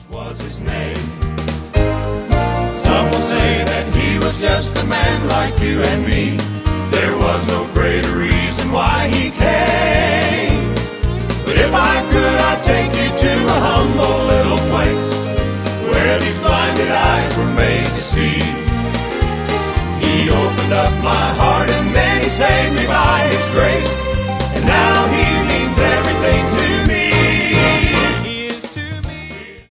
was his name. Some will say that he was just a man like you and me. There